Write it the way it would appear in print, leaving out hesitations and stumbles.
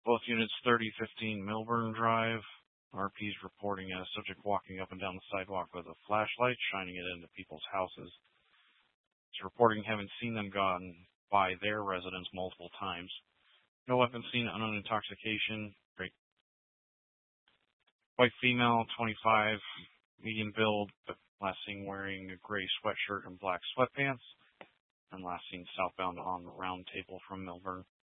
Both units 3015 Milburn Drive. RP's reporting a subject walking up and down the sidewalk with a flashlight, shining it into people's houses. It's reporting having seen them gone by their residence multiple times. No weapon seen, unknown intoxication. Great. White female, 25, medium build, but last seen wearing a gray sweatshirt and black sweatpants. And last seen southbound on the Round Table from Milburn.